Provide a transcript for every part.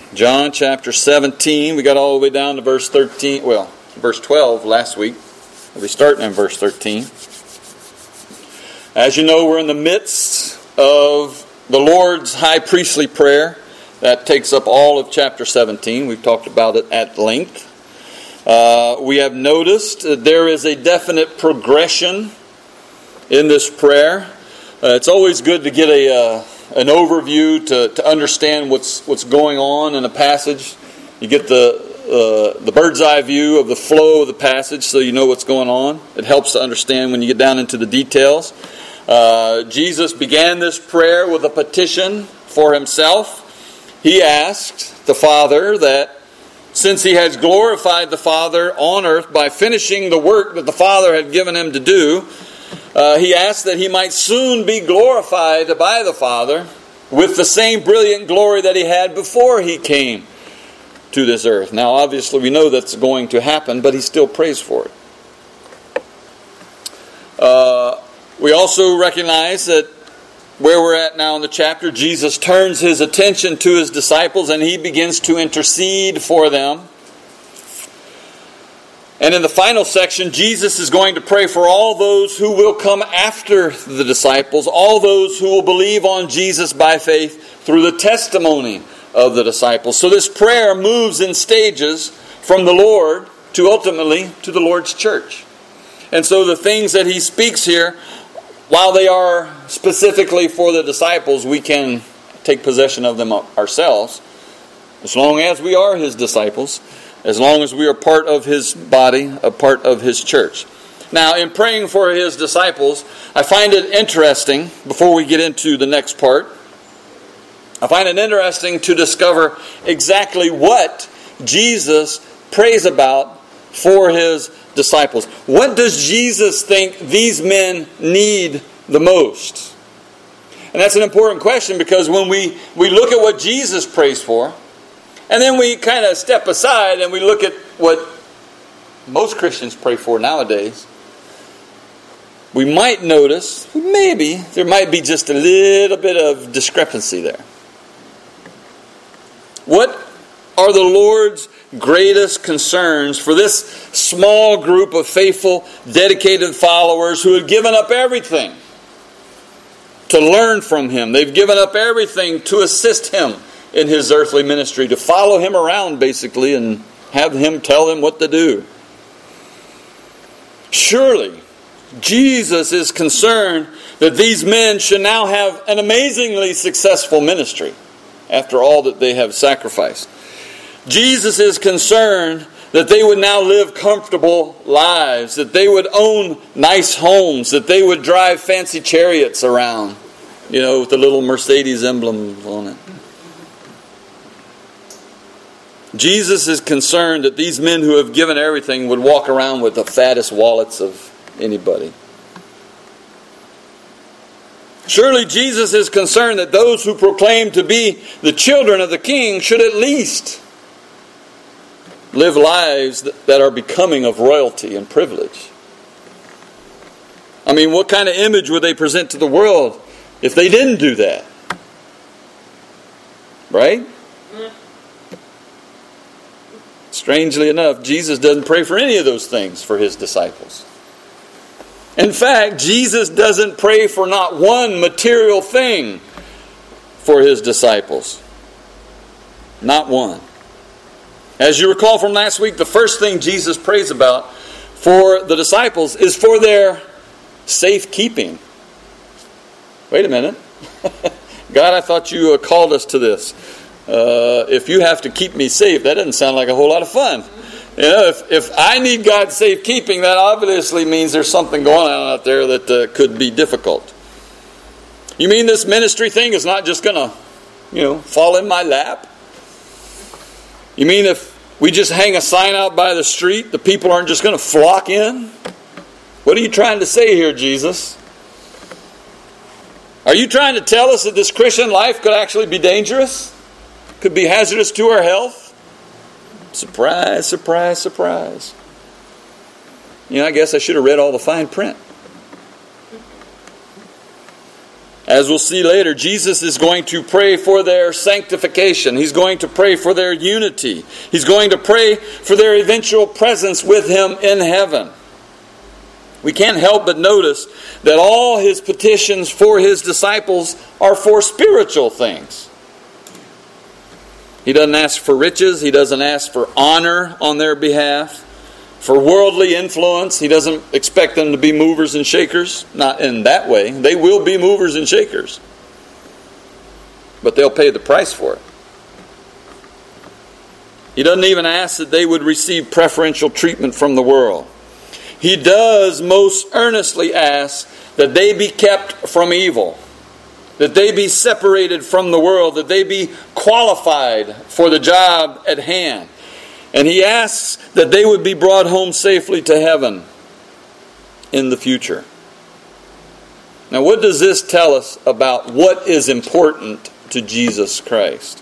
John chapter 17. We got all the way down to verse 13. Well, verse 12 last week. We'll be starting in verse 13. As you know, we're in the midst of the Lord's high priestly prayer. That takes up all of chapter 17. We've talked about it at length. We have noticed that there is a definite progression in this prayer. It's always good to get an overview to understand what's going on in a passage. You get the bird's eye view of the flow of the passage so you know what's going on. It helps to understand when you get down into the details. Jesus began this prayer with a petition for himself. He asked the Father that since he has glorified the Father on earth by finishing the work that the Father had given him to do, he asked that he might soon be glorified by the Father with the same brilliant glory that he had before he came to this earth. Now, obviously, we know that's going to happen, but he still prays for it. We also recognize that where we're at now in the chapter, Jesus turns his attention to his disciples and he begins to intercede for them. And in the final section, Jesus is going to pray for all those who will come after the disciples, all those who will believe on Jesus by faith through the testimony of the disciples. So this prayer moves in stages from the Lord to ultimately to the Lord's church. And so the things that he speaks here, while they are specifically for the disciples, we can take possession of them ourselves, as long as we are his disciples, as long as we are part of his body, a part of his church. Now, in praying for his disciples, I find it interesting, before we get into the next part, I find it interesting to discover exactly what Jesus prays about for his disciples. What does Jesus think these men need the most? And that's an important question, because when we look at what Jesus prays for, and then we kind of step aside and we look at what most Christians pray for nowadays, we might notice, maybe, there might be just a little bit of discrepancy there. What are the Lord's greatest concerns for this small group of faithful, dedicated followers who have given up everything to learn from him? They've given up everything to assist him in his earthly ministry, to follow him around basically and have him tell them what to do. Surely, Jesus is concerned that these men should now have an amazingly successful ministry after all that they have sacrificed. Jesus is concerned that they would now live comfortable lives, that they would own nice homes, that they would drive fancy chariots around, with the little Mercedes emblem on it. Jesus is concerned that these men who have given everything would walk around with the fattest wallets of anybody. Surely Jesus is concerned that those who proclaim to be the children of the King should at least live lives that are becoming of royalty and privilege. I mean, what kind of image would they present to the world if they didn't do that? Right? Strangely enough, Jesus doesn't pray for any of those things for his disciples. In fact, Jesus doesn't pray for not one material thing for his disciples. Not one. As you recall from last week, the first thing Jesus prays about for the disciples is for their safekeeping. Wait a minute. God, I thought you called us to this. If you have to keep me safe, that doesn't sound like a whole lot of fun. If I need God's safekeeping, that obviously means there's something going on out there that could be difficult. You mean this ministry thing is not just going to, fall in my lap? You mean if we just hang a sign out by the street, the people aren't just going to flock in? What are you trying to say here, Jesus? Are you trying to tell us that this Christian life could actually be dangerous? Could be hazardous to our health? Surprise, surprise, surprise. I guess I should have read all the fine print. As we'll see later, Jesus is going to pray for their sanctification. He's going to pray for their unity. He's going to pray for their eventual presence with Him in heaven. We can't help but notice that all His petitions for His disciples are for spiritual things. He doesn't ask for riches. He doesn't ask for honor on their behalf. For worldly influence, He doesn't expect them to be movers and shakers. Not in that way. They will be movers and shakers. But they'll pay the price for it. He doesn't even ask that they would receive preferential treatment from the world. He does most earnestly ask that they be kept from evil. That they be separated from the world. That they be qualified for the job at hand. And He asks that they would be brought home safely to heaven in the future. Now, what does this tell us about what is important to Jesus Christ?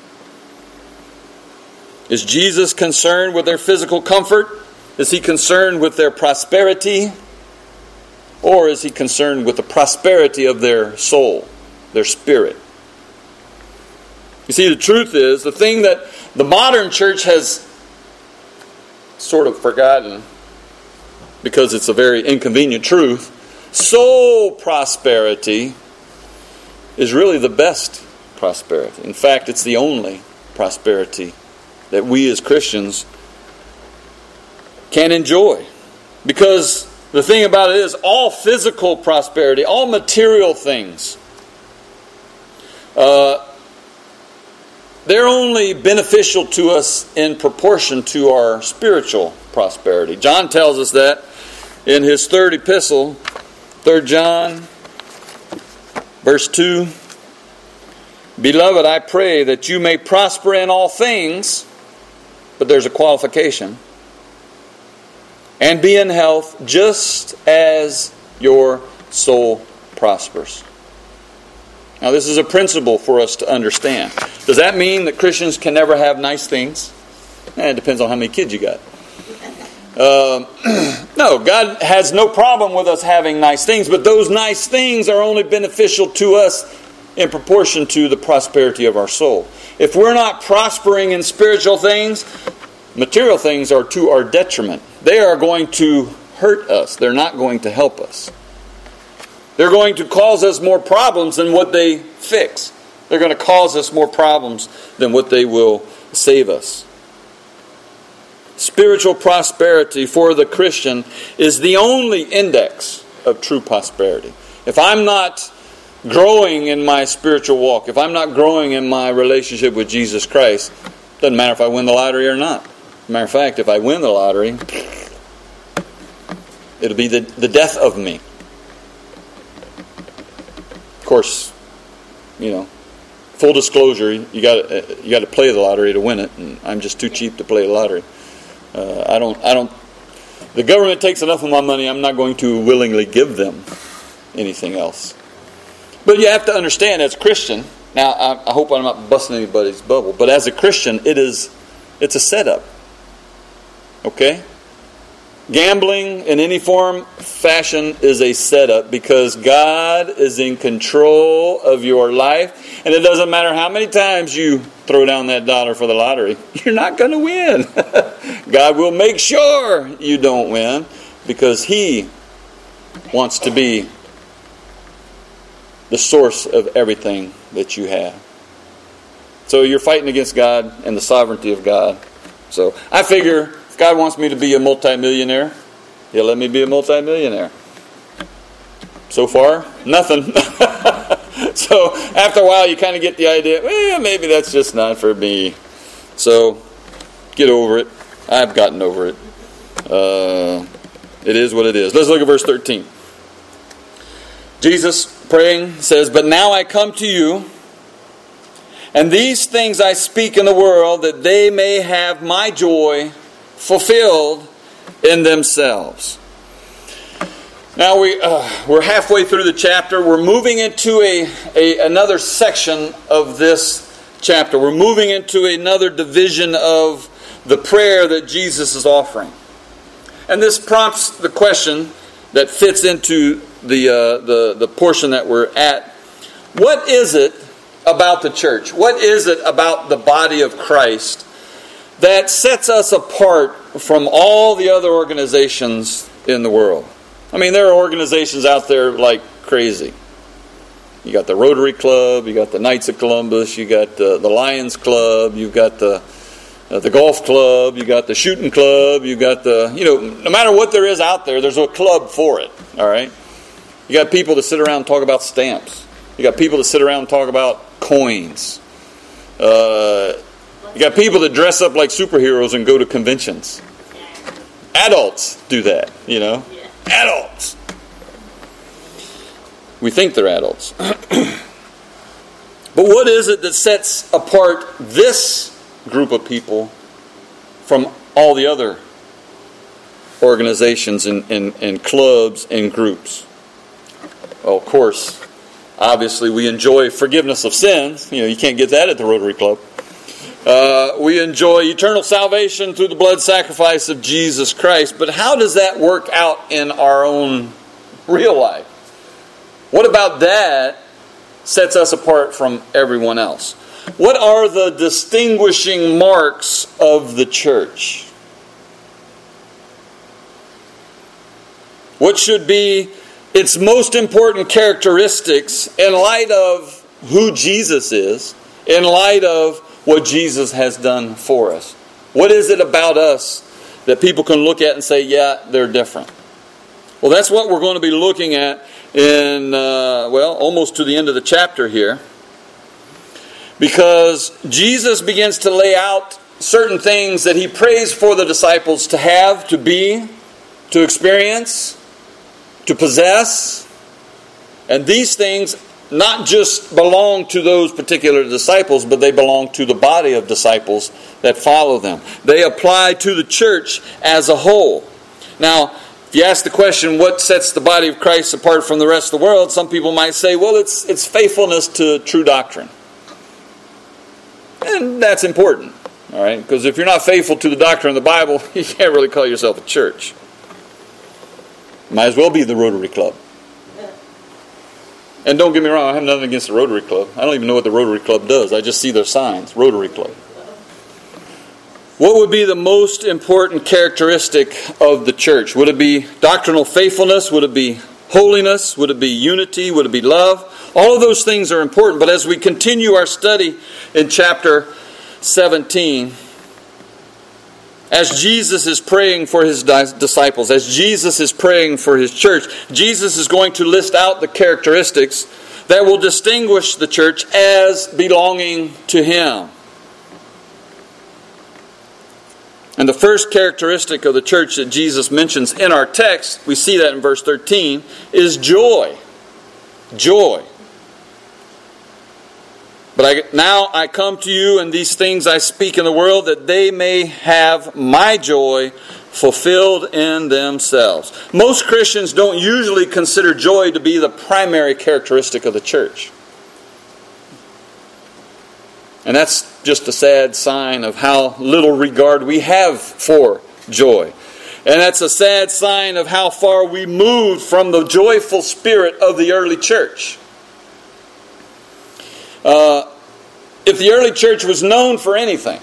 Is Jesus concerned with their physical comfort? Is He concerned with their prosperity? Or is He concerned with the prosperity of their soul, their spirit? You see, the truth is, the thing that the modern church has sort of forgotten, because it's a very inconvenient truth, soul prosperity is really the best prosperity. In fact, it's the only prosperity that we as Christians can enjoy. Because the thing about it is, all physical prosperity, all material things, they're only beneficial to us in proportion to our spiritual prosperity. John tells us that in his third epistle, 3 John, verse 2. Beloved, I pray that you may prosper in all things, but there's a qualification, and be in health just as your soul prospers. Now, this is a principle for us to understand. Does that mean that Christians can never have nice things? It depends on how many kids you got. No, God has no problem with us having nice things, but those nice things are only beneficial to us in proportion to the prosperity of our soul. If we're not prospering in spiritual things, material things are to our detriment. They are going to hurt us. They're not going to help us. They're going to cause us more problems than what they fix. They're going to cause us more problems than what they will save us. Spiritual prosperity for the Christian is the only index of true prosperity. If I'm not growing in my spiritual walk, if I'm not growing in my relationship with Jesus Christ, it doesn't matter if I win the lottery or not. Matter of fact, if I win the lottery, it'll be the death of me. Of course, full disclosure, you got to play the lottery to win it, and I'm just too cheap to play the lottery. I don't. The government takes enough of my money. I'm not going to willingly give them anything else. But you have to understand, as a Christian. Now, I hope I'm not busting anybody's bubble, but as a Christian, it's a setup. Okay? Gambling in any form, fashion is a setup, because God is in control of your life, and it doesn't matter how many times you throw down that dollar for the lottery, you're not going to win. God will make sure you don't win, because He wants to be the source of everything that you have. So you're fighting against God and the sovereignty of God. So I figure, if God wants me to be a multimillionaire, He'll let me be a multimillionaire. So far, nothing. So after a while, you kind of get the idea, well, maybe that's just not for me. So get over it. I've gotten over it. It is what it is. Let's look at verse 13. Jesus, praying, says, "But now I come to you, and these things I speak in the world, that they may have my joy fulfilled in themselves." Now we're halfway through the chapter. We're moving into another section of this chapter. We're moving into another division of the prayer that Jesus is offering. And this prompts the question that fits into the portion that we're at. What is it about the church? What is it about the body of Christ that sets us apart from all the other organizations in the world? I mean, there are organizations out there like crazy. You got the Rotary Club, you got the Knights of Columbus, you got the Lions Club, you've got the golf club, you got the shooting club, you got no matter what there is out there, there's a club for it, all right? You got people that sit around and talk about stamps. You got people that sit around and talk about coins. You got people that dress up like superheroes and go to conventions. Adults do that, Adults. We think they're adults. But what is it that sets apart this group of people from all the other organizations and clubs and groups? Well, of course, obviously we enjoy forgiveness of sins. You can't get that at the Rotary Club. We enjoy eternal salvation through the blood sacrifice of Jesus Christ. But how does that work out in our own real life? What about that sets us apart from everyone else? What are the distinguishing marks of the church? What should be its most important characteristics in light of who Jesus is, in light of what Jesus has done for us? What is it about us that people can look at and say, yeah, they're different? Well, that's what we're going to be looking at in, almost to the end of the chapter here. Because Jesus begins to lay out certain things that He prays for the disciples to have, to be, to experience, to possess. And these things not just belong to those particular disciples, but they belong to the body of disciples that follow them. They apply to the church as a whole. Now, if you ask the question, what sets the body of Christ apart from the rest of the world, some people might say, well, it's faithfulness to true doctrine. And that's important, all right? Because if you're not faithful to the doctrine of the Bible, you can't really call yourself a church. Might as well be the Rotary Club. And don't get me wrong, I have nothing against the Rotary Club. I don't even know what the Rotary Club does. I just see their signs, Rotary Club. What would be the most important characteristic of the church? Would it be doctrinal faithfulness? Would it be holiness? Would it be unity? Would it be love? All of those things are important. But as we continue our study in chapter 17, as Jesus is praying for His disciples, as Jesus is praying for His church, Jesus is going to list out the characteristics that will distinguish the church as belonging to Him. And the first characteristic of the church that Jesus mentions in our text, we see that in verse 13, is joy. Joy. But now I come to you, and these things I speak in the world, that they may have my joy fulfilled in themselves. Most Christians don't usually consider joy to be the primary characteristic of the church. And that's just a sad sign of how little regard we have for joy. And that's a sad sign of how far we moved from the joyful spirit of the early church. If the early church was known for anything,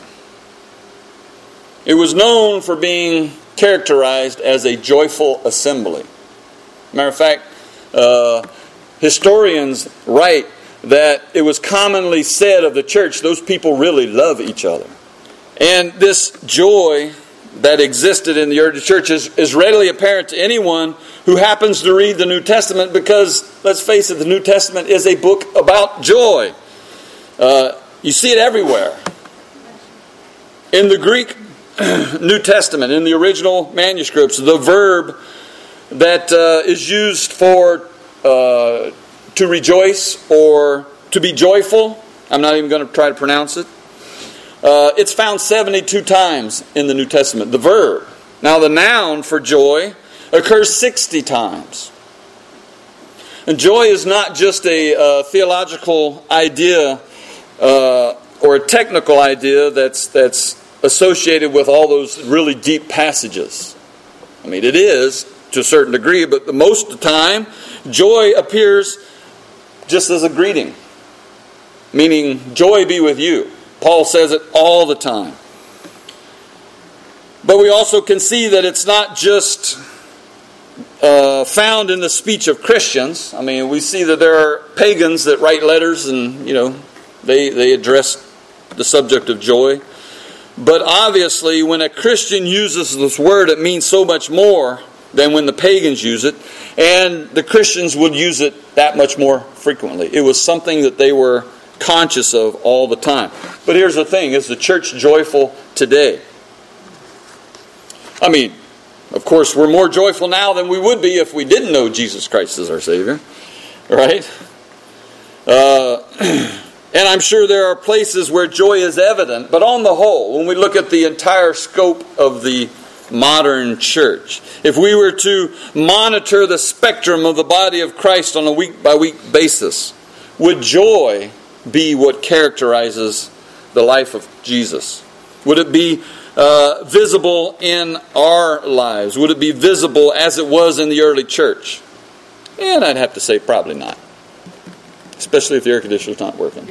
it was known for being characterized as a joyful assembly. Matter of fact, historians write that it was commonly said of the church, those people really love each other. And this joy that existed in the early church is readily apparent to anyone who happens to read the New Testament, because, let's face it, the New Testament is a book about joy. You see it everywhere. In the Greek New Testament, in the original manuscripts, the verb that is used for to rejoice or to be joyful, I'm not even going to try to pronounce it. It's found 72 times in the New Testament, the verb. Now the noun for joy occurs 60 times. And joy is not just a theological idea or a technical idea that's associated with all those really deep passages. I mean, it is to a certain degree, but most of the time, joy appears just as a greeting, meaning joy be with you. Paul says it all the time. But we also can see that it's not just found in the speech of Christians. I mean, we see that there are pagans that write letters and, they address the subject of joy. But obviously, when a Christian uses this word, it means so much more than when the pagans use it. And the Christians would use it that much more frequently. It was something that they were conscious of all the time. But here's the thing, is the church joyful today? I mean, of course, we're more joyful now than we would be if we didn't know Jesus Christ as our Savior. Right? And I'm sure there are places where joy is evident. But on the whole, when we look at the entire scope of the modern church, if we were to monitor the spectrum of the body of Christ on a week-by-week basis, would joy be what characterizes the life of Jesus? Would it be visible in our lives? Would it be visible as it was in the early church? And I'd have to say probably not. Especially if the air conditioner's not working.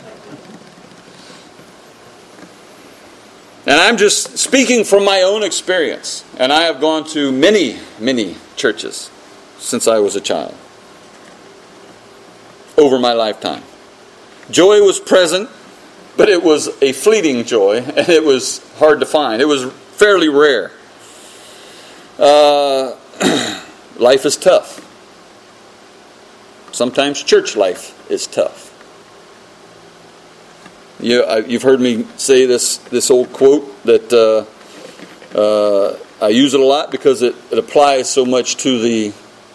And I'm just speaking from my own experience. And I have gone to many, many churches since I was a child. Over my lifetime. Joy was present, but it was a fleeting joy, and it was hard to find. It was fairly rare. Life is tough. Sometimes church life is tough. You've heard me say this old quote that I use it a lot because it applies so much to the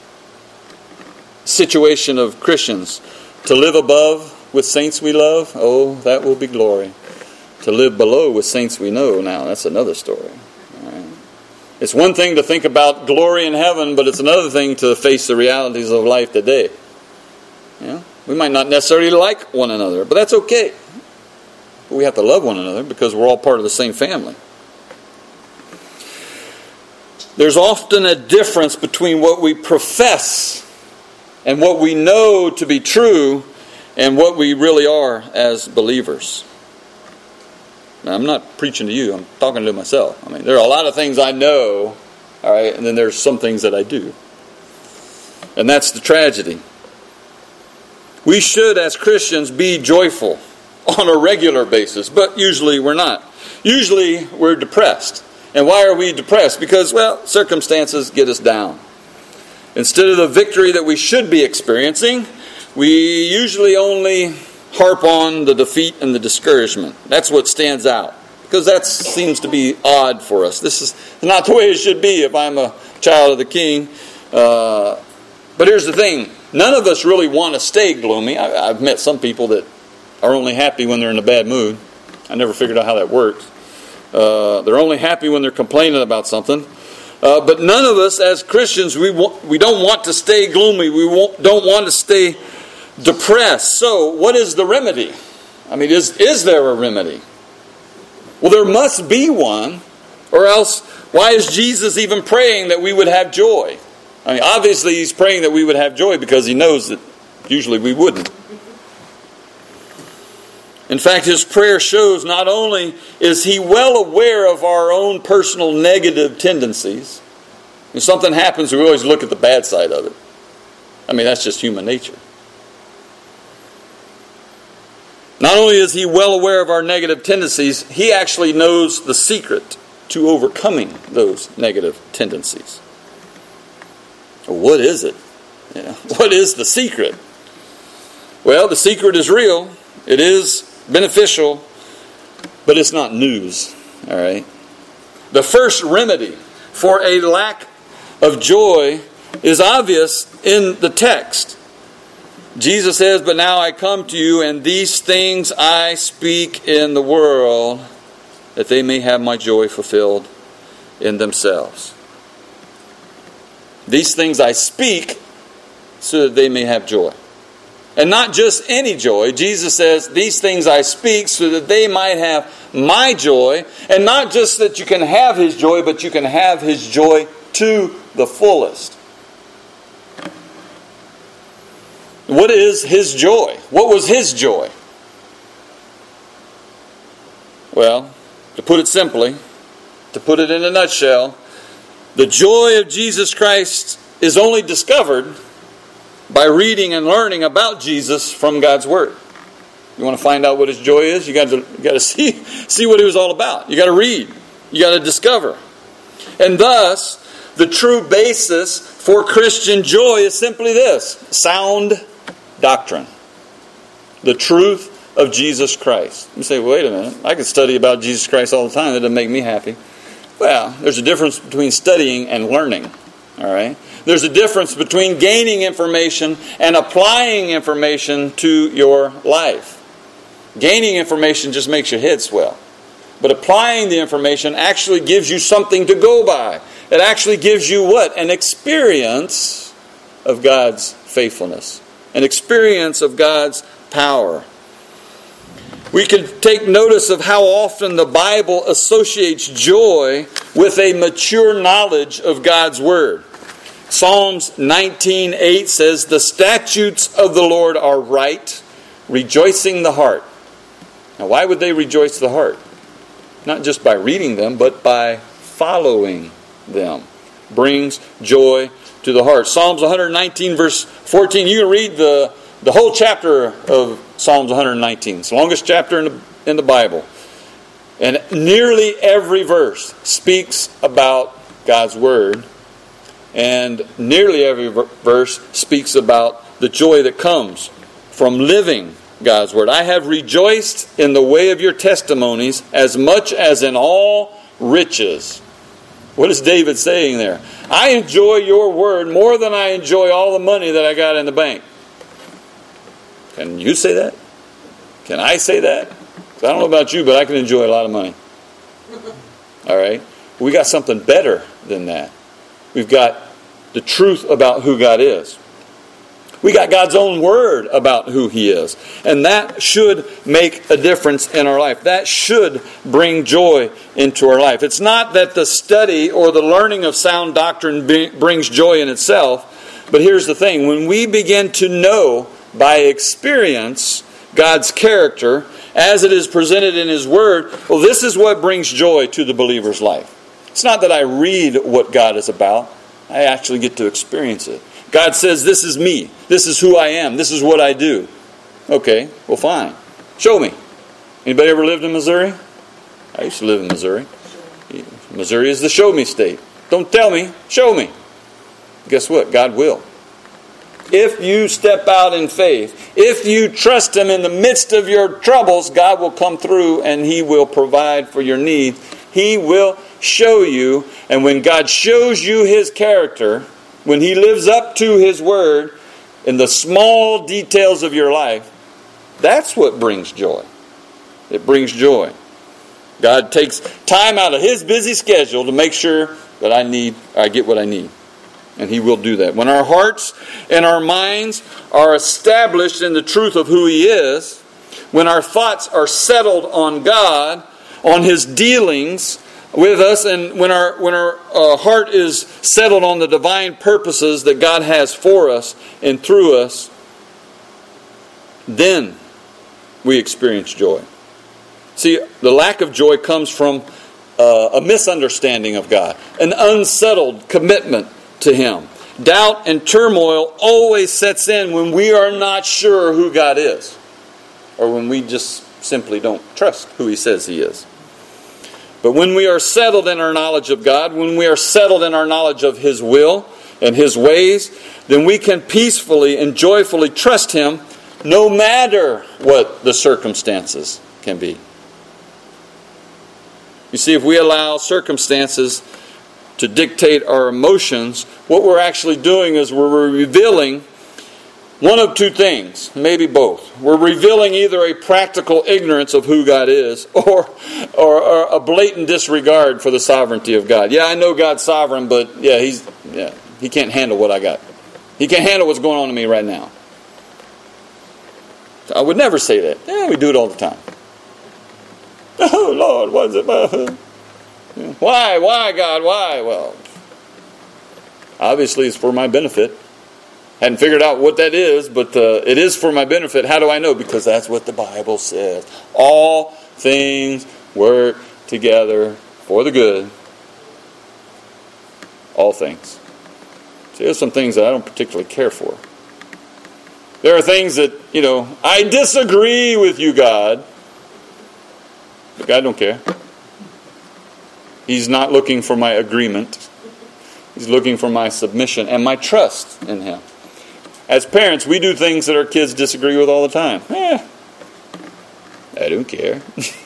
situation of Christians. To live above with saints we love, oh, that will be glory. To live below with saints we know, now that's another story. Right. It's one thing to think about glory in heaven, but it's another thing to face the realities of life today. We might not necessarily like one another, but that's okay. But we have to love one another because we're all part of the same family. There's often a difference between what we profess and what we know to be true and what we really are as believers. Now, I'm not preaching to you. I'm talking to myself. I mean, there are a lot of things I know, all right, and then there's some things that I do. And that's the tragedy. We should, as Christians, be joyful on a regular basis, but usually we're not. Usually we're depressed. And why are we depressed? Because, circumstances get us down. Instead of the victory that we should be experiencing, we usually only harp on the defeat and the discouragement. That's what stands out. Because that seems to be odd for us. This is not the way it should be if I'm a child of the King. But here's the thing. None of us really want to stay gloomy. I've met some people that are only happy when they're in a bad mood. I never figured out how that works. They're only happy when they're complaining about something. But none of us as Christians, we don't want to stay gloomy. We don't want to stay depressed. So what is the remedy? I mean, is there a remedy? Well, there must be one. Or else, why is Jesus even praying that we would have joy? I mean, obviously he's praying that we would have joy because he knows that usually we wouldn't. In fact, his prayer shows not only is he well aware of our own personal negative tendencies. When something happens, we always look at the bad side of it. I mean, that's just human nature. Not only is he well aware of our negative tendencies, he actually knows the secret to overcoming those negative tendencies. What is it? What is the secret? Well, the secret is real. It is beneficial, but it's not news. All right. The first remedy for a lack of joy is obvious in the text. Jesus says, "But now I come to you, and these things I speak in the world, that they may have my joy fulfilled in themselves." These things I speak so that they may have joy. And not just any joy. Jesus says, these things I speak so that they might have my joy. And not just that you can have his joy, but you can have his joy to the fullest. What is his joy? What was his joy? Well, to put it simply, to put it in a nutshell, the joy of Jesus Christ is only discovered by reading and learning about Jesus from God's Word. You want to find out what his joy is? You got to see what he was all about. You got to read. You got to discover. And thus, the true basis for Christian joy is simply this: sound doctrine. The truth of Jesus Christ. You say, wait a minute, I could study about Jesus Christ all the time. That doesn't make me happy. Well, there's a difference between studying and learning. All right? There's a difference between gaining information and applying information to your life. Gaining information just makes your head swell. But applying the information actually gives you something to go by. It actually gives you what? An experience of God's faithfulness. An experience of God's power. We can take notice of how often the Bible associates joy with a mature knowledge of God's Word. Psalms 19:8 says, "The statutes of the Lord are right, rejoicing the heart." Now, why would they rejoice the heart? Not just by reading them, but by following them. Brings joy to the heart. Psalms 119 verse 14. You can read the whole chapter of Psalms 119. It's the longest chapter in the Bible. And nearly every verse speaks about God's Word. And nearly every verse speaks about the joy that comes from living God's Word. "I have rejoiced in the way of your testimonies as much as in all riches." What is David saying there? I enjoy your Word more than I enjoy all the money that I got in the bank. Can you say that? Can I say that? I don't know about you, but I can enjoy a lot of money. All right? We got something better than that. We've got the truth about who God is. We got God's own Word about who He is. And that should make a difference in our life. That should bring joy into our life. It's not that the study or the learning of sound doctrine brings joy in itself. But here's the thing. When we begin to know by experience God's character as it is presented in His Word, well, this is what brings joy to the believer's life. It's not that I read what God is about. I actually get to experience it. God says, this is me. This is who I am. This is what I do. Okay, well, fine. Show me. Anybody ever lived in Missouri? I used to live in Missouri. Missouri is the show me state. Don't tell me, show me. Guess what? God will. If you step out in faith, if you trust Him in the midst of your troubles, God will come through and He will provide for your need. He will show you. And when God shows you His character, when He lives up to His Word in the small details of your life, that's what brings joy. It brings joy. God takes time out of His busy schedule to make sure that I get what I need. And He will do that. When our hearts and our minds are established in the truth of who He is, when our thoughts are settled on God, on His dealings with us, and when our heart is settled on the divine purposes that God has for us and through us, then we experience joy. See, the lack of joy comes from a misunderstanding of God, an unsettled commitment to Him. Doubt and turmoil always sets in when we are not sure who God is, or when we just simply don't trust who He says He is. But when we are settled in our knowledge of God, when we are settled in our knowledge of His will and His ways, then we can peacefully and joyfully trust Him no matter what the circumstances can be. You see, if we allow circumstances to dictate our emotions, what we're actually doing is we're revealing one of two things, maybe both. We're revealing either a practical ignorance of who God is or a blatant disregard for the sovereignty of God. Yeah, I know God's sovereign, but He can't handle what I got. He can't handle what's going on in me right now. I would never say that. Yeah, we do it all the time. Oh, Lord, what is it? Why, God, why? Well, obviously it's for my benefit. Hadn't figured out what that is, but it is for my benefit. How do I know? Because that's what the Bible says. All things work together for the good. All things. See, there's some things that I don't particularly care for. There are things that, I disagree with you, God. But God don't care. He's not looking for my agreement. He's looking for my submission and my trust in Him. As parents, we do things that our kids disagree with all the time. I don't care.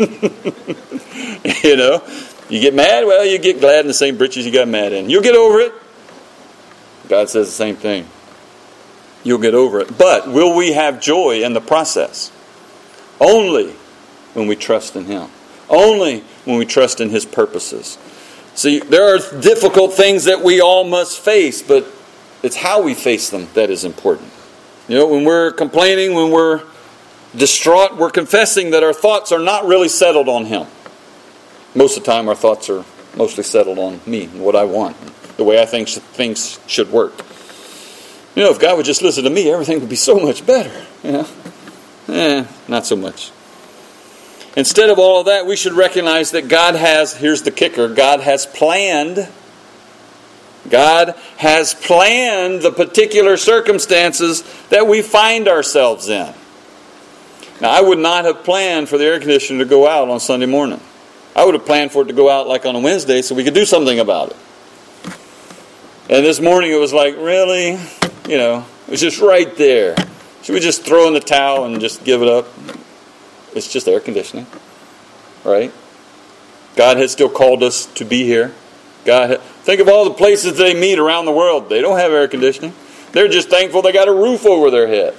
You get mad, well, you get glad in the same britches you got mad in. You'll get over it. God says the same thing. You'll get over it. But will we have joy in the process? Only when we trust in Him. Only when we trust in His purposes. See, there are difficult things that we all must face, but it's how we face them that is important. When we're complaining, when we're distraught, we're confessing that our thoughts are not really settled on Him. Most of the time, our thoughts are mostly settled on me and what I want, the way I think things should work. If God would just listen to me, everything would be so much better. Not so much. Instead of all of that, we should recognize that God has, here's the kicker, God has planned the particular circumstances that we find ourselves in. Now, I would not have planned for the air conditioner to go out on Sunday morning. I would have planned for it to go out like on a Wednesday so we could do something about it. And this morning it was like, really? It was just right there. Should we just throw in the towel and just give it up? It's just air conditioning, right? God has still called us to be here. Think of all the places they meet around the world. They don't have air conditioning. They're just thankful they got a roof over their head.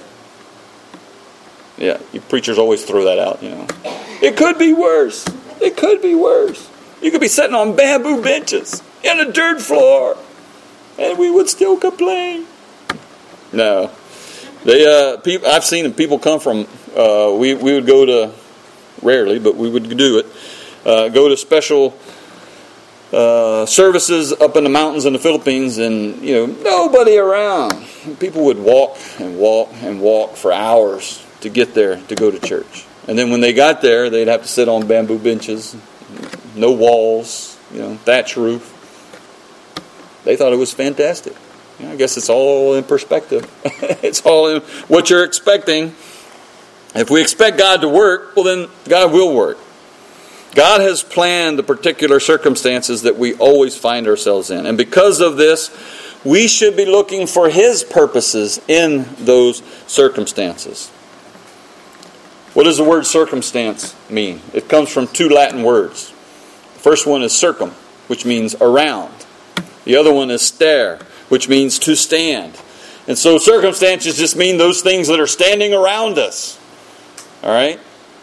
Yeah, you preachers always throw that out, It could be worse. It could be worse. You could be sitting on bamboo benches in a dirt floor, and we would still complain. No. I've seen people come from, we would go to, rarely, but we would do it, go to special services up in the mountains in the Philippines, and, nobody around. People would walk and walk and walk for hours to get there to go to church. And then when they got there, they'd have to sit on bamboo benches, no walls, thatch roof. They thought it was fantastic. I guess it's all in perspective. It's all in what you're expecting. If we expect God to work, well then God will work. God has planned the particular circumstances that we always find ourselves in. And because of this, we should be looking for His purposes in those circumstances. What does the word circumstance mean? It comes from two Latin words. The first one is circum, which means around. The other one is stare, which means to stand. And so circumstances just mean those things that are standing around us. All right?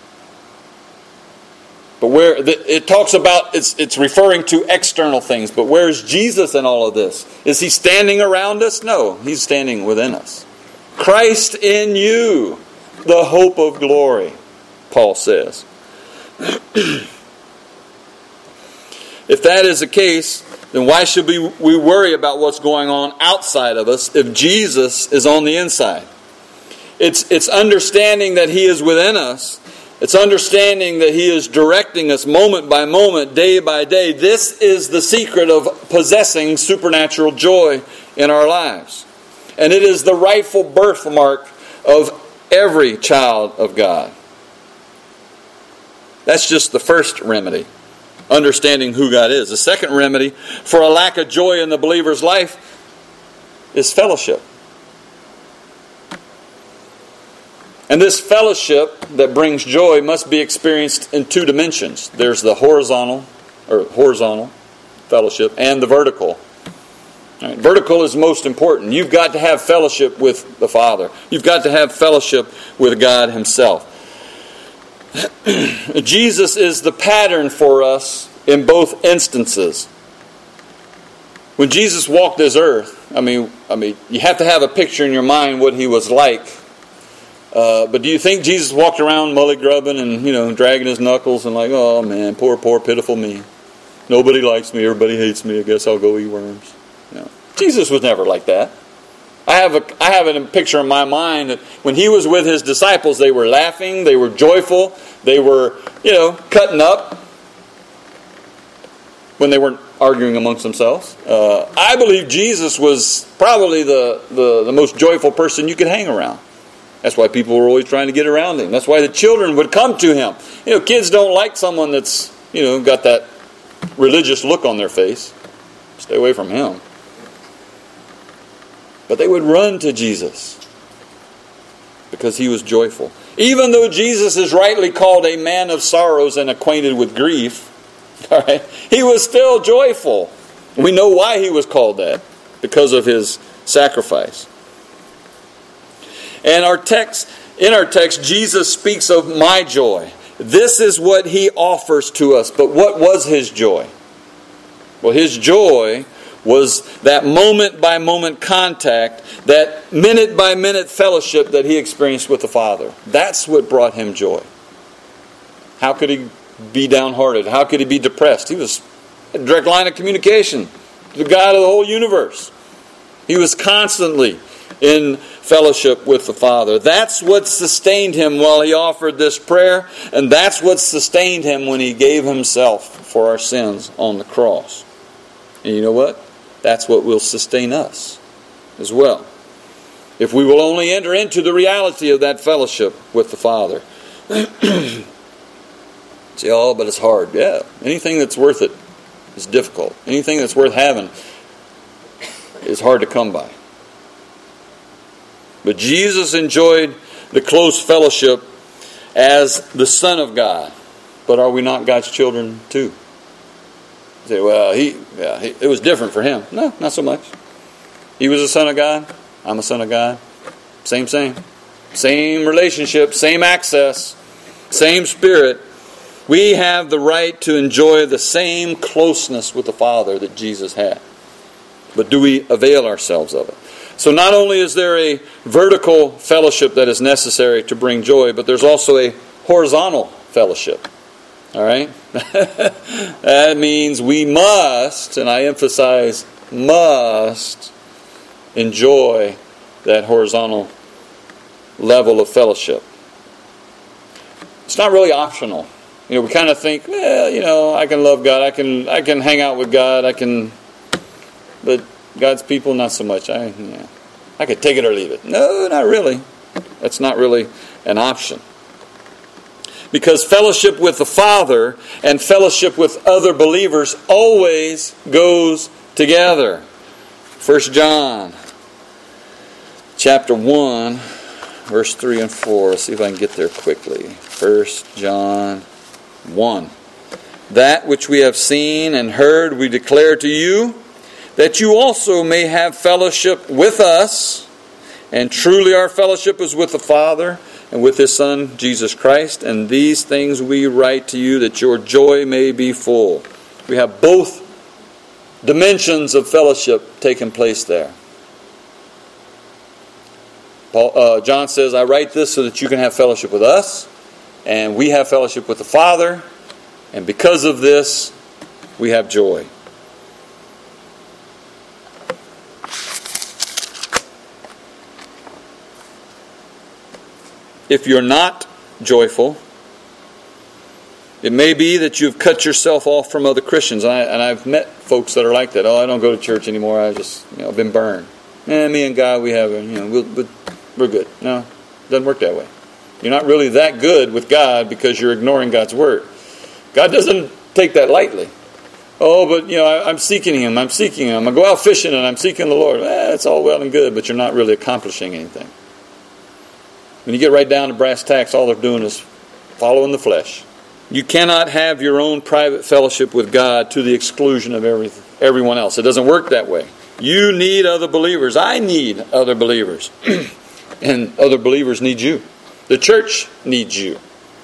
But where it talks about, it's referring to external things. But where's Jesus in all of this? Is He standing around us? No, He's standing within us. Christ in you, the hope of glory, Paul says. If that is the case, then why should we worry about what's going on outside of us if Jesus is on the inside? It's understanding that He is within us. It's understanding that He is directing us moment by moment, day by day. This is the secret of possessing supernatural joy in our lives. And it is the rightful birthmark of every child of God. That's just the first remedy. Understanding who God is. The second remedy for a lack of joy in the believer's life is fellowship. And this fellowship that brings joy must be experienced in two dimensions. There's the horizontal fellowship and the vertical. All right, vertical is most important. You've got to have fellowship with the Father. You've got to have fellowship with God Himself. Jesus is the pattern for us in both instances. When Jesus walked this earth, I mean, you have to have a picture in your mind what He was like. But do you think Jesus walked around mully-grubbing and, dragging his knuckles and like, oh man, poor, pitiful me. Nobody likes me, everybody hates me, I guess I'll go eat worms. No. Jesus was never like that. I have a picture in my mind that when he was with his disciples, they were laughing, they were joyful, they were, cutting up when they weren't arguing amongst themselves. I believe Jesus was probably the most joyful person you could hang around. That's why people were always trying to get around him. That's why the children would come to him. Kids don't like someone that's, got that religious look on their face. Stay away from him. But they would run to Jesus because he was joyful. Even though Jesus is rightly called a man of sorrows and acquainted with grief, all right, he was still joyful. We know why he was called that, because of his sacrifice. And in our text, Jesus speaks of my joy. This is what he offers to us. But what was his joy? Well, his joy was that moment-by-moment contact, that minute-by-minute fellowship that he experienced with the Father. That's what brought him joy. How could he be downhearted? How could he be depressed? He was a direct line of communication to the God of the whole universe. He was constantly in fellowship with the Father. That's what sustained him while he offered this prayer, and that's what sustained him when he gave himself for our sins on the cross. And you know what? That's what will sustain us as well, if we will only enter into the reality of that fellowship with the Father. Say, but it's hard. Yeah, anything that's worth it is difficult. Anything that's worth having is hard to come by. But Jesus enjoyed the close fellowship as the Son of God. But are we not God's children too? You say, well, it was different for him. No, not so much. He was a son of God. I'm a son of God. Same. Same relationship, same access, same Spirit. We have the right to enjoy the same closeness with the Father that Jesus had. But do we avail ourselves of it? So not only is there a vertical fellowship that is necessary to bring joy, but there's also a horizontal fellowship. All right? That means we must, and I emphasize must, enjoy that horizontal level of fellowship. It's not really optional. We kind of think, I can love God, I can hang out with God, but God's people, not so much. I could take it or leave it. No, not really. That's not really an option. Because fellowship with the Father and fellowship with other believers always goes together. 1 John chapter 1, verse 3 and 4. Let's see if I can get there quickly. 1 John 1. That which we have seen and heard we declare to you, that you also may have fellowship with us. And truly our fellowship is with the Father and with His Son, Jesus Christ. And these things we write to you, that your joy may be full. We have both dimensions of fellowship taking place there. John says, I write this so that you can have fellowship with us, and we have fellowship with the Father, and because of this, we have joy. If you're not joyful, it may be that you've cut yourself off from other Christians. And I've met folks that are like that. I don't go to church anymore. I've been burned. Me and God, we have, we're good. No, it doesn't work that way. You're not really that good with God because you're ignoring God's Word. God doesn't take that lightly. But I'm seeking Him. I go out fishing and I'm seeking the Lord. It's all well and good, but you're not really accomplishing anything. When you get right down to brass tacks, all they're doing is following the flesh. You cannot have your own private fellowship with God to the exclusion of everyone else. It doesn't work that way. You need other believers. I need other believers. And other believers need you. The church needs you.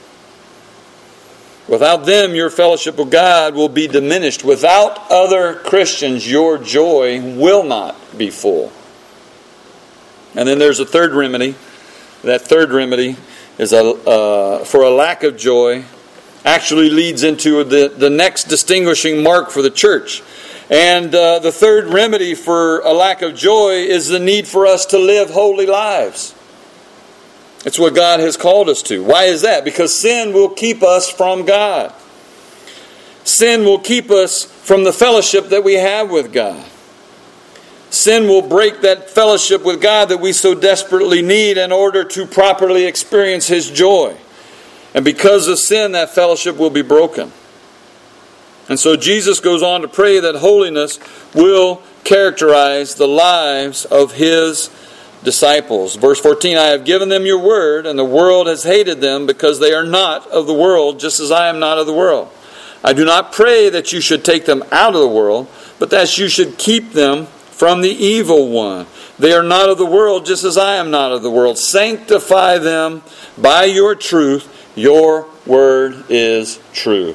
Without them, your fellowship with God will be diminished. Without other Christians, your joy will not be full. And then there's a third remedy. That third remedy is for a lack of joy, actually leads into the next distinguishing mark for the church. And the third remedy for a lack of joy is the need for us to live holy lives. It's what God has called us to. Why is that? Because sin will keep us from God. Sin will keep us from the fellowship that we have with God. Sin will break that fellowship with God that we so desperately need in order to properly experience His joy. And because of sin, that fellowship will be broken. And so Jesus goes on to pray that holiness will characterize the lives of His disciples. Verse 14, I have given them your word, and the world has hated them because they are not of the world, just as I am not of the world. I do not pray that you should take them out of the world, but that you should keep them from the evil one. They are not of the world, just as I am not of the world. Sanctify them by your truth. Your word is truth.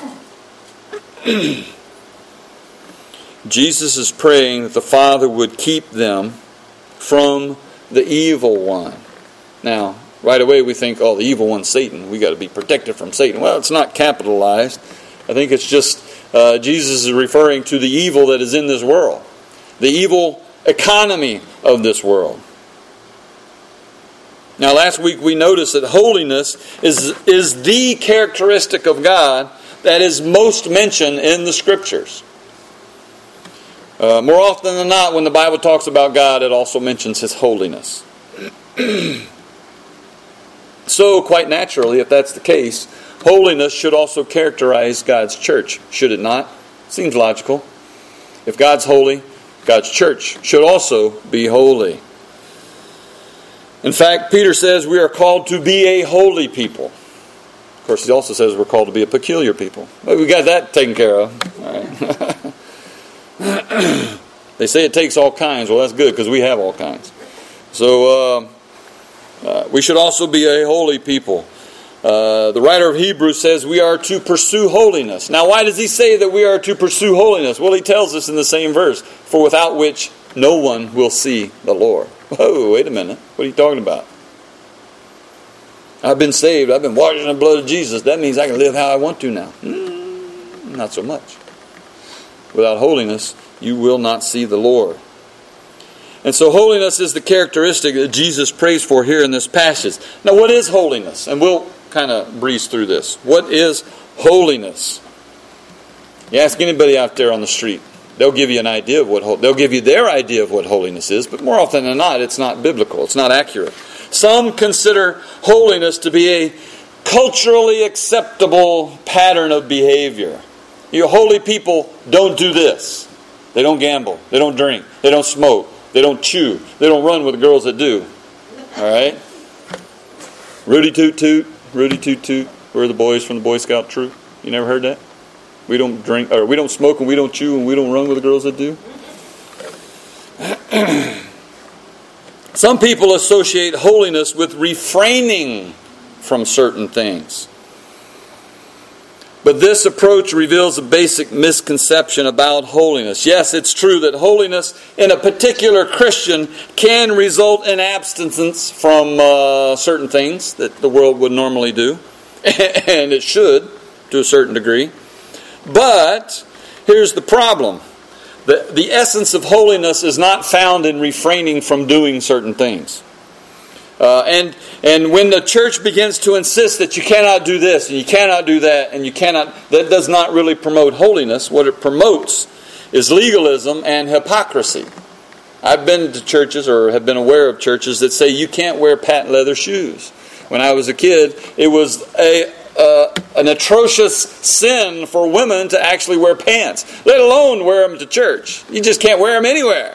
Jesus is praying that the Father would keep them from the evil one. Now, right away we think, oh, the evil one's Satan. We got to be protected from Satan. Well, it's not capitalized. I think it's just Jesus is referring to the evil that is in this world. The evil economy of this world. Now, last week we noticed that holiness is the characteristic of God that is most mentioned in the Scriptures. More often than not, when the Bible talks about God, it also mentions His holiness. So, quite naturally, if that's the case, holiness should also characterize God's church, should it not? Seems logical. If God's holy, God's church should also be holy. In fact, Peter says we are called to be a holy people. Of course, he also says we're called to be a peculiar people. Well, we got that taken care of. All right. They say it takes all kinds. Well, that's good because we have all kinds. So we should also be a holy people. The writer of Hebrews says we are to pursue holiness. Now, why does he say that we are to pursue holiness? Well, he tells us in the same verse, for without which no one will see the Lord. Whoa, wait a minute. What are you talking about? I've been saved. I've been washed in the blood of Jesus. That means I can live how I want to now. Not so much. Without holiness, you will not see the Lord. And so holiness is the characteristic that Jesus prays for here in this passage. Now, what is holiness? And we'll kind of breeze through this. What is holiness? You ask anybody out there on the street, they'll give you an idea of they'll give you their idea of what holiness is, but more often than not, it's not biblical. It's not accurate. Some consider holiness to be a culturally acceptable pattern of behavior. You holy people don't do this. They don't gamble. They don't drink. They don't smoke. They don't chew. They don't run with the girls that do. All right? Rudy toot toot. Rudy toot toot. We're the boys from the Boy Scout troop. You never heard that? We don't drink, or we don't smoke, and we don't chew, and we don't run with the girls that do. Some people associate holiness with refraining from certain things. But this approach reveals a basic misconception about holiness. Yes, it's true that holiness in a particular Christian can result in abstinence from certain things that the world would normally do. And it should, to a certain degree. But here's the problem. The essence of holiness is not found in refraining from doing certain things. And when the church begins to insist that you cannot do this and you cannot do that and you cannot, that does not really promote holiness. What it promotes is legalism and hypocrisy. I've been to churches or have been aware of churches that say you can't wear patent leather shoes. When I was a kid, it was an atrocious sin for women to actually wear pants, let alone wear them to church. You just can't wear them anywhere.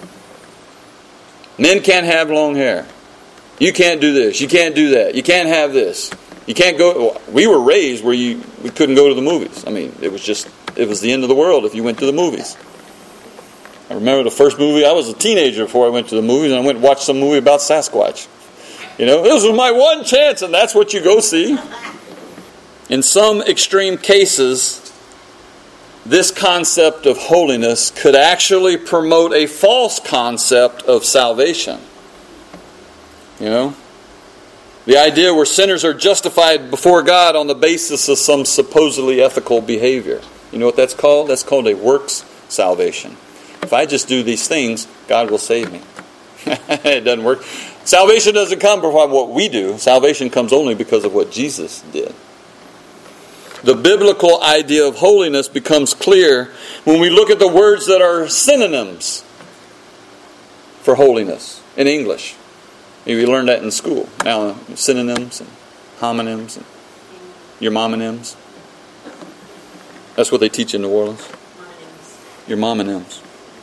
Men can't have long hair. You can't do this. You can't do that. You can't have this. You can't go. We were raised where we couldn't go to the movies. I mean, it was the end of the world if you went to the movies. I remember the first movie. I was a teenager before I went to the movies, and I went and watched some movie about Sasquatch. You know, this was my one chance, and that's what you go see. In some extreme cases, this concept of holiness could actually promote a false concept of salvation. You know? The idea where sinners are justified before God on the basis of some supposedly ethical behavior. You know what that's called? That's called a works salvation. If I just do these things, God will save me. It doesn't work. Salvation doesn't come from what we do. Salvation comes only because of what Jesus did. The biblical idea of holiness becomes clear when we look at the words that are synonyms for holiness in English. Maybe you learned that in school. Now, synonyms and homonyms and your momonyms. That's what they teach in New Orleans. Your momonyms.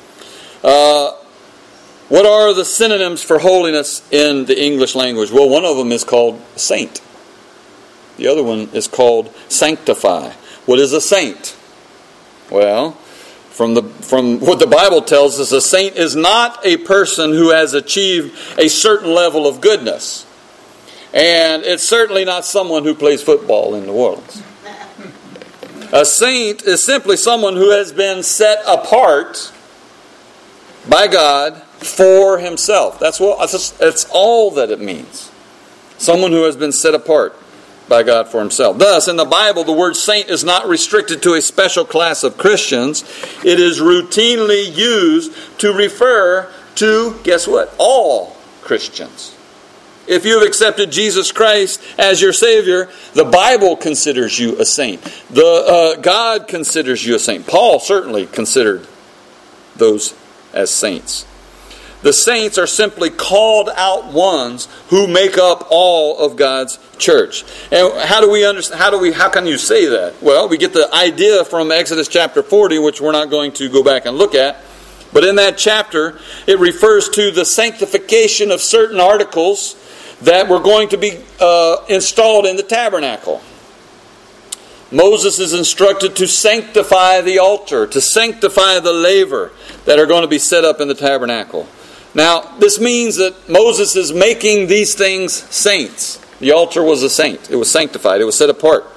What are the synonyms for holiness in the English language? Well, one of them is called saint. The other one is called sanctify. What is a saint? Well, from what the Bible tells us, a saint is not a person who has achieved a certain level of goodness. And it's certainly not someone who plays football in New Orleans. A saint is simply someone who has been set apart by God for himself. That's all that it means. Someone who has been set apart by God for himself. Thus, in the Bible, the word saint is not restricted to a special class of Christians. It is routinely used to refer to, guess what? All Christians. If you have accepted Jesus Christ as your Savior, the Bible considers you a saint. God considers you a saint. Paul certainly considered those as saints. The saints are simply called out ones who make up all of God's church. And how do we understand? How can you say that? Well, we get the idea from Exodus chapter 40, which we're not going to go back and look at. But in that chapter, it refers to the sanctification of certain articles that were going to be installed in the tabernacle. Moses is instructed to sanctify the altar, to sanctify the laver that are going to be set up in the tabernacle. Now, this means that Moses is making these things saints. The altar was a saint. It was sanctified. It was set apart.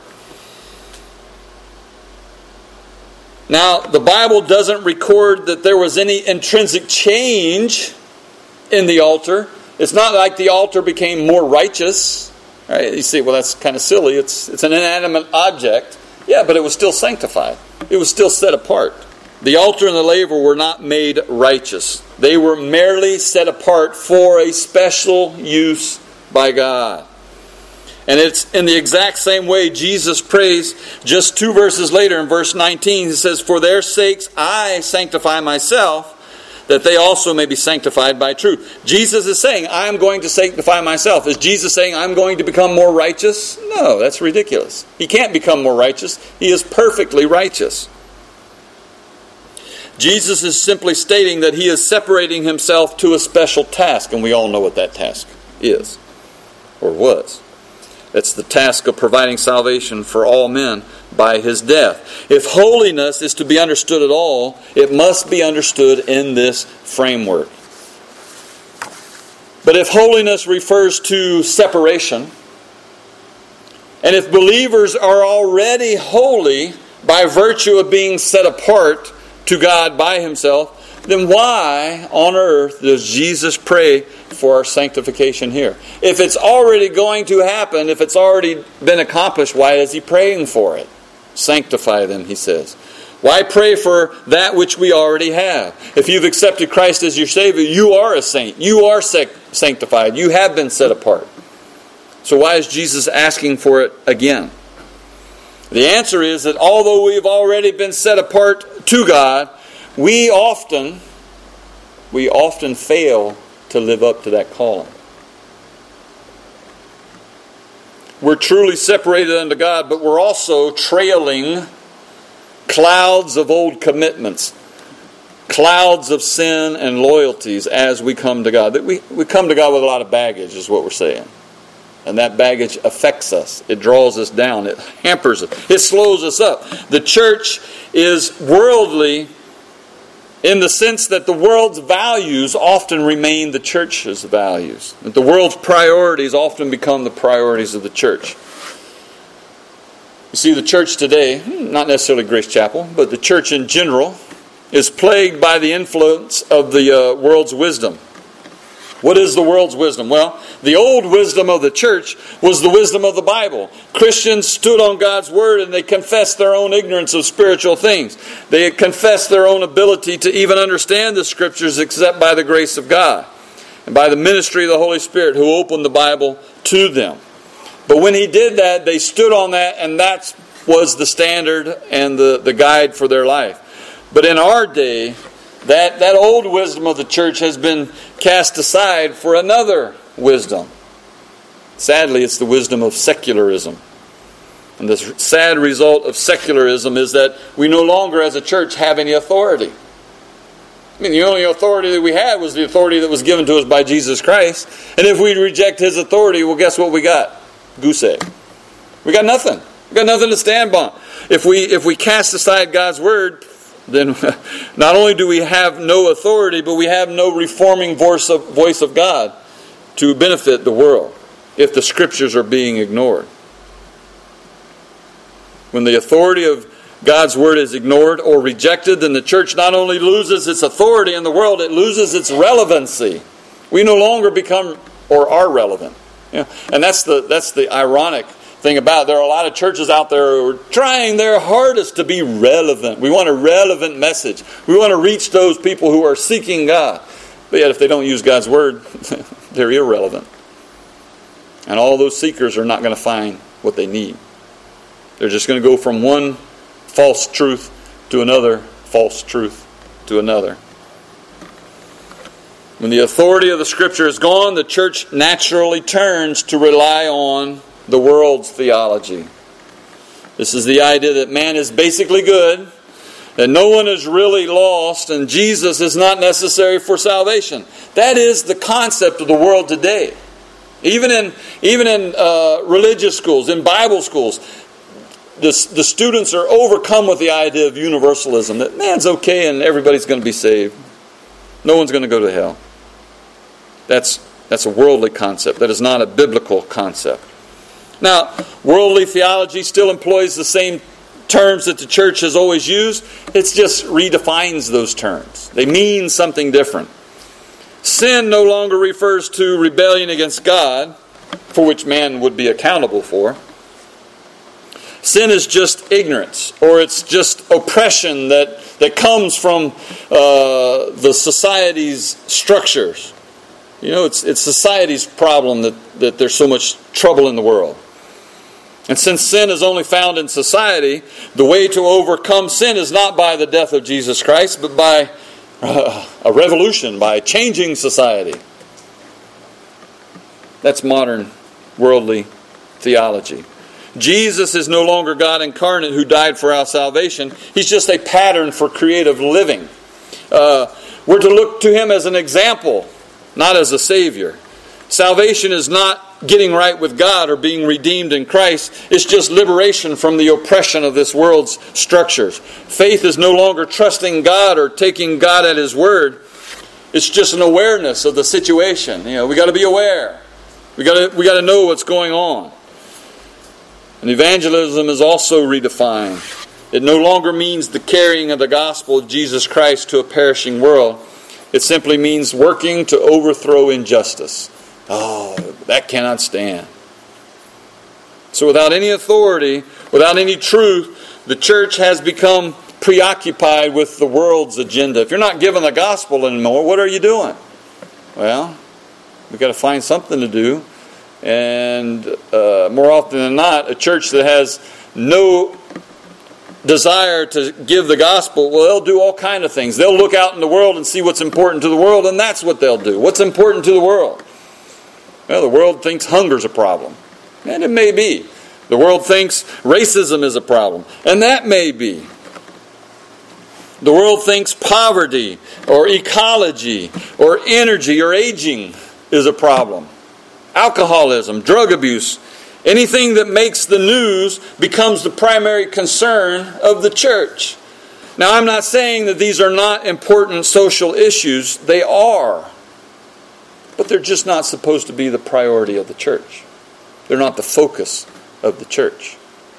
Now, the Bible doesn't record that there was any intrinsic change in the altar. It's not like the altar became more righteous. Right? You see, well, that's kind of silly. It's an inanimate object. Yeah, but it was still sanctified. It was still set apart. The altar and the laver were not made righteous. They were merely set apart for a special use by God. And it's in the exact same way Jesus prays just 2 verses later in verse 19. He says, "For their sakes I sanctify myself, that they also may be sanctified by truth." Jesus is saying, I'm going to sanctify myself. Is Jesus saying, I'm going to become more righteous? No, that's ridiculous. He can't become more righteous. He is perfectly righteous. Jesus is simply stating that he is separating himself to a special task, and we all know what that task is, or was. It's the task of providing salvation for all men by his death. If holiness is to be understood at all, it must be understood in this framework. But if holiness refers to separation, and if believers are already holy by virtue of being set apart to God by himself, then why on earth does Jesus pray for our sanctification here? If it's already going to happen, if it's already been accomplished, why is he praying for it? Sanctify them, he says. Why pray for that which we already have? If you've accepted Christ as your Savior, you are a saint. You are sanctified. You have been set apart. So why is Jesus asking for it again? The answer is that although we've already been set apart to God, we often fail to live up to that calling. We're truly separated unto God, but we're also trailing clouds of old commitments, clouds of sin and loyalties as we come to God. We come to God with a lot of baggage, is what we're saying. And that baggage affects us. It draws us down. It hampers us. It slows us up. The church is worldly in the sense that the world's values often remain the church's values. That the world's priorities often become the priorities of the church. You see, the church today, not necessarily Grace Chapel, but the church in general, is plagued by the influence of the world's wisdom. What is the world's wisdom? Well, the old wisdom of the church was the wisdom of the Bible. Christians stood on God's Word and they confessed their own ignorance of spiritual things. They confessed their own ability to even understand the Scriptures except by the grace of God and by the ministry of the Holy Spirit who opened the Bible to them. But when He did that, they stood on that, and that was the standard and the guide for their life. But in our day, that old wisdom of the church has been cast aside for another wisdom. Sadly, it's the wisdom of secularism. And the sad result of secularism is that we no longer as a church have any authority. I mean, the only authority that we had was the authority that was given to us by Jesus Christ. And if we reject His authority, well, guess what we got? Goose egg. We got nothing. We got nothing to stand by. If we cast aside God's Word, then not only do we have no authority, but we have no reforming voice of God to benefit the world if the Scriptures are being ignored. When the authority of God's Word is ignored or rejected, then the church not only loses its authority in the world, it loses its relevancy. We no longer become or are relevant. And that's the ironic thing about it. There are a lot of churches out there who are trying their hardest to be relevant. We want a relevant message. We want to reach those people who are seeking God. But yet if they don't use God's Word, they're irrelevant. And all those seekers are not going to find what they need. They're just going to go from one false truth to another false truth to another. When the authority of the Scripture is gone, the church naturally turns to rely on the world's theology. This is the idea that man is basically good, that no one is really lost, and Jesus is not necessary for salvation. That is the concept of the world today. Even in religious schools, in Bible schools, the students are overcome with the idea of universalism, that man's okay and everybody's going to be saved. No one's going to go to hell. That's a worldly concept. That is not a biblical concept. Now, worldly theology still employs the same terms that the church has always used. It just redefines those terms. They mean something different. Sin no longer refers to rebellion against God, for which man would be accountable for. Sin is just ignorance, or it's just oppression that comes from the society's structures. It's society's problem that there's so much trouble in the world. And since sin is only found in society, the way to overcome sin is not by the death of Jesus Christ, but by a revolution, by changing society. That's modern worldly theology. Jesus is no longer God incarnate who died for our salvation. He's just a pattern for creative living. We're to look to Him as an example, not as a Savior. Salvation is not getting right with God or being redeemed in Christ. It's just liberation from the oppression of this world's structures. Faith is no longer trusting God or taking God at His word. It's just an awareness of the situation. We got to be aware. We got to know what's going on. And evangelism is also redefined. It no longer means the carrying of the gospel of Jesus Christ to a perishing world. It simply means working to overthrow injustice. Oh, that cannot stand. So without any authority, without any truth, the church has become preoccupied with the world's agenda. If you're not giving the gospel anymore, what are you doing? Well, we've got to find something to do. And more often than not, a church that has no desire to give the gospel, well, they'll do all kinds of things. They'll look out in the world and see what's important to the world, and that's what they'll do. What's important to the world? Well, the world thinks hunger's a problem. And it may be. The world thinks racism is a problem. And that may be. The world thinks poverty or ecology or energy or aging is a problem. Alcoholism, drug abuse, anything that makes the news becomes the primary concern of the church. Now, I'm not saying that these are not important social issues. They are. But they're just not supposed to be the priority of the church. They're not the focus of the church.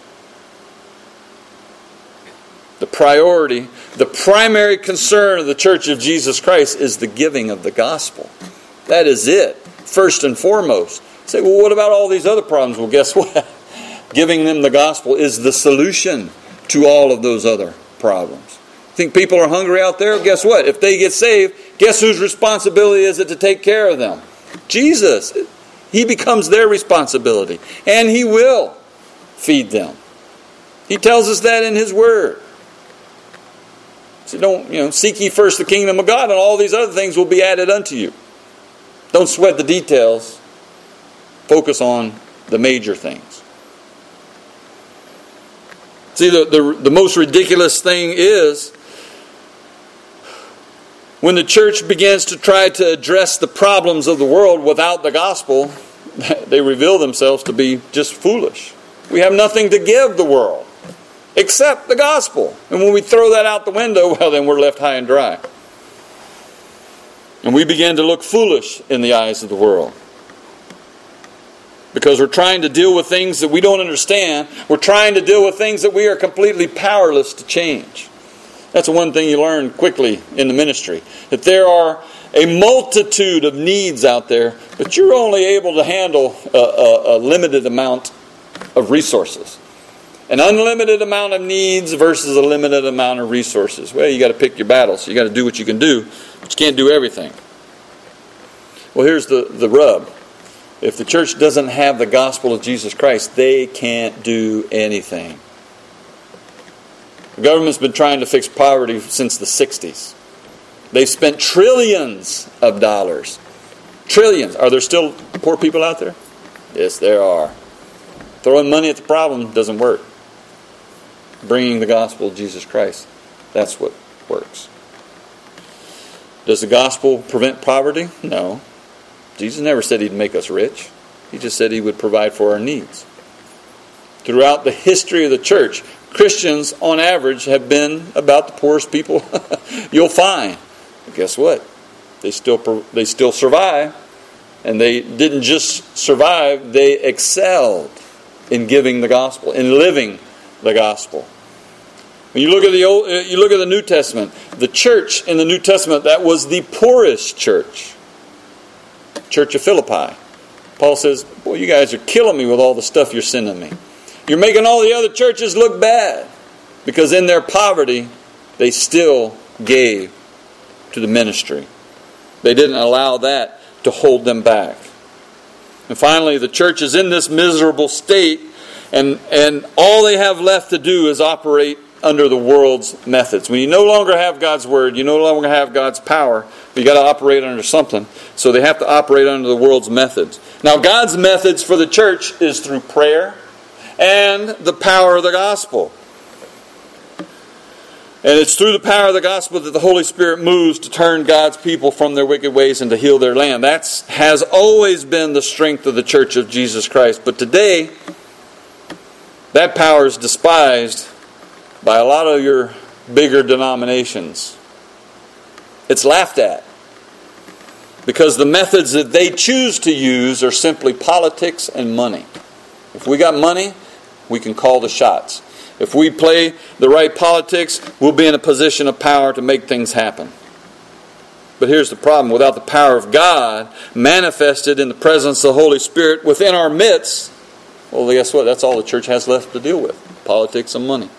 The priority, the primary concern of the Church of Jesus Christ is the giving of the gospel. That is it, first and foremost. You say, well, what about all these other problems? Well, guess what? Giving them the gospel is the solution to all of those other problems. Think people are hungry out there? Guess what? If they get saved, guess whose responsibility is it to take care of them? Jesus. He becomes their responsibility. And He will feed them. He tells us that in His Word. So don't, seek ye first the kingdom of God, and all these other things will be added unto you. Don't sweat the details. Focus on the major things. See, the most ridiculous thing is when the church begins to try to address the problems of the world without the gospel, they reveal themselves to be just foolish. We have nothing to give the world except the gospel. And when we throw that out the window, well, then we're left high and dry. And we begin to look foolish in the eyes of the world. Because we're trying to deal with things that we don't understand. We're trying to deal with things that we are completely powerless to change. That's one thing you learn quickly in the ministry. That there are a multitude of needs out there, but you're only able to handle a limited amount of resources. An unlimited amount of needs versus a limited amount of resources. Well, you got to pick your battles. You got to do what you can do, but you can't do everything. Well, here's the rub. If the church doesn't have the gospel of Jesus Christ, they can't do anything. The government's been trying to fix poverty since the 60s. They've spent trillions of dollars. Trillions. Are there still poor people out there? Yes, there are. Throwing money at the problem doesn't work. Bringing the gospel of Jesus Christ, that's what works. Does the gospel prevent poverty? No. Jesus never said He'd make us rich. He just said He would provide for our needs. Throughout the history of the church, Christians, on average, have been about the poorest people you'll find. But guess what? They still survive. And they didn't just survive, they excelled in giving the gospel, in living the gospel. When you look at the New Testament, the church in the New Testament, that was the poorest church. Church of Philippi. Paul says, boy, you guys are killing me with all the stuff you're sending me. You're making all the other churches look bad. Because in their poverty, they still gave to the ministry. They didn't allow that to hold them back. And finally, the church is in this miserable state, and all they have left to do is operate under the world's methods. When you no longer have God's Word, you no longer have God's power, you got to operate under something. So they have to operate under the world's methods. Now, God's methods for the church is through prayer and the power of the gospel. And it's through the power of the gospel that the Holy Spirit moves to turn God's people from their wicked ways and to heal their land. That has always been the strength of the Church of Jesus Christ. But today, that power is despised by a lot of your bigger denominations. It's laughed at. Because the methods that they choose to use are simply politics and money. If we got money, we can call the shots. If we play the right politics, we'll be in a position of power to make things happen. But here's the problem. Without the power of God manifested in the presence of the Holy Spirit within our midst, well, guess what? That's all the church has left to deal with. Politics and money.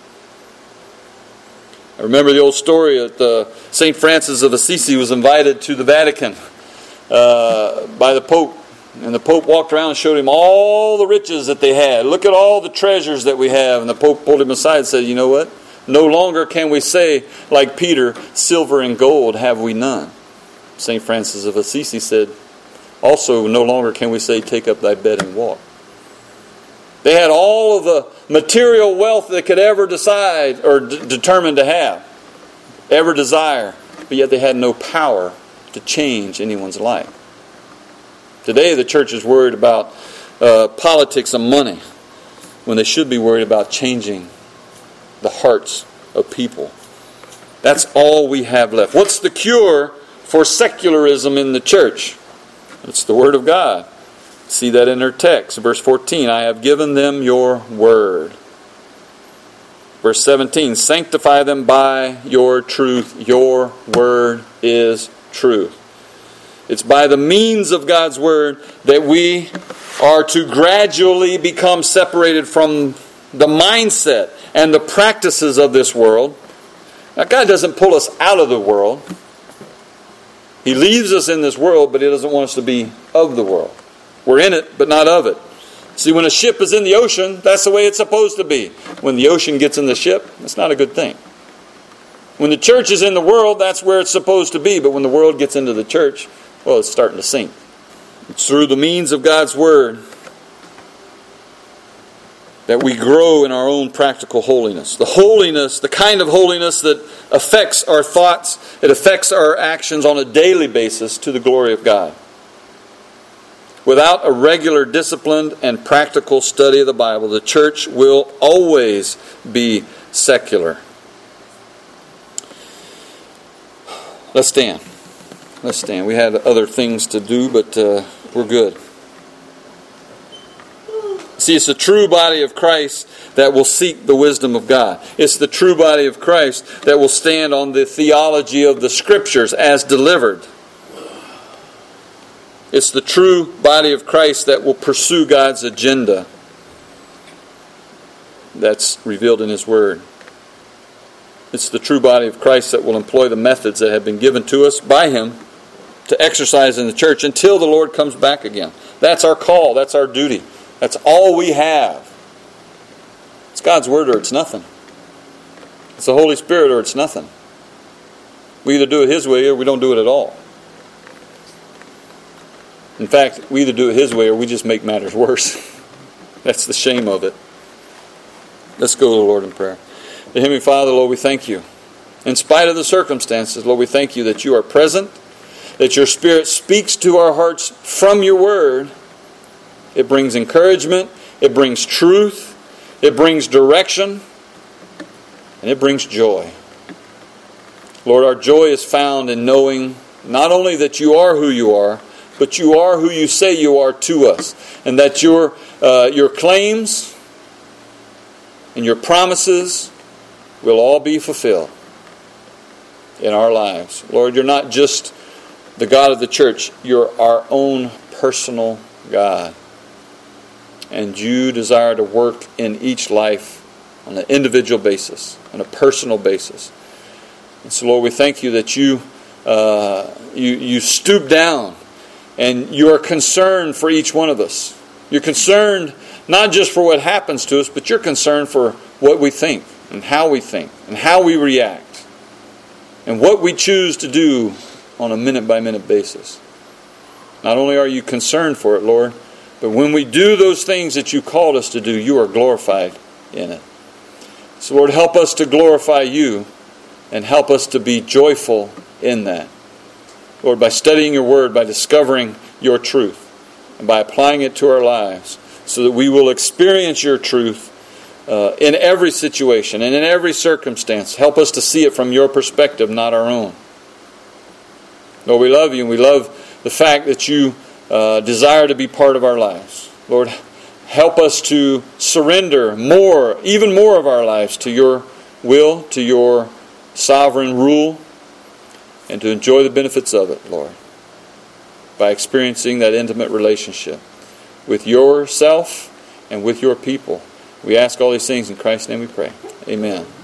I remember the old story that St. Francis of Assisi was invited to the Vatican by the Pope. And the Pope walked around and showed him all the riches that they had. Look at all the treasures that we have. And the Pope pulled him aside and said, you know what? No longer can we say, like Peter, silver and gold have we none. St. Francis of Assisi said, also no longer can we say, take up thy bed and walk. They had all of the material wealth they could ever decide or determine to have, ever desire. But yet they had no power to change anyone's life. Today the church is worried about politics and money when they should be worried about changing the hearts of people. That's all we have left. What's the cure for secularism in the church? It's the Word of God. See that in our text. Verse 14, I have given them your word. Verse 17, sanctify them by your truth. Your word is truth. It's by the means of God's Word that we are to gradually become separated from the mindset and the practices of this world. Now, God doesn't pull us out of the world. He leaves us in this world, but He doesn't want us to be of the world. We're in it, but not of it. See, when a ship is in the ocean, that's the way it's supposed to be. When the ocean gets in the ship, it's not a good thing. When the church is in the world, that's where it's supposed to be. But when the world gets into the church, well, it's starting to sink. It's through the means of God's Word that we grow in our own practical holiness. The holiness, the kind of holiness that affects our thoughts, it affects our actions on a daily basis to the glory of God. Without a regular, disciplined, and practical study of the Bible, the church will always be secular. Let's stand. Let's stand. We had other things to do, but we're good. See, it's the true body of Christ that will seek the wisdom of God. It's the true body of Christ that will stand on the theology of the Scriptures as delivered. It's the true body of Christ that will pursue God's agenda that's revealed in His Word. It's the true body of Christ that will employ the methods that have been given to us by Him to exercise in the church until the Lord comes back again. That's our call. That's our duty. That's all we have. It's God's Word or it's nothing. It's the Holy Spirit or it's nothing. We either do it His way or we don't do it at all. In fact, we either do it His way or we just make matters worse. That's the shame of it. Let's go to the Lord in prayer. Dear Heavenly Father, Lord, we thank You. In spite of the circumstances, Lord, we thank You that You are present, that Your Spirit speaks to our hearts from Your Word. It brings encouragement, it brings truth, it brings direction, and it brings joy. Lord, our joy is found in knowing not only that You are who You are, but You are who You say You are to us, and that Your claims and Your promises will all be fulfilled in our lives. Lord, You're not just the God of the church. You're our own personal God. And You desire to work in each life on an individual basis, on a personal basis. And so, Lord, we thank You that You stoop down and You are concerned for each one of us. You're concerned not just for what happens to us, but You're concerned for what we think and how we react and what we choose to do on a minute-by-minute basis. Not only are You concerned for it, Lord, but when we do those things that You called us to do, You are glorified in it. So, Lord, help us to glorify You and help us to be joyful in that. Lord, by studying Your Word, by discovering Your truth, and by applying it to our lives, so that we will experience Your truth in every situation and in every circumstance. Help us to see it from Your perspective, not our own. Lord, we love You, and we love the fact that You desire to be part of our lives. Lord, help us to surrender more, even more of our lives to Your will, to Your sovereign rule, and to enjoy the benefits of it, Lord, by experiencing that intimate relationship with Yourself and with Your people. We ask all these things in Christ's name we pray. Amen.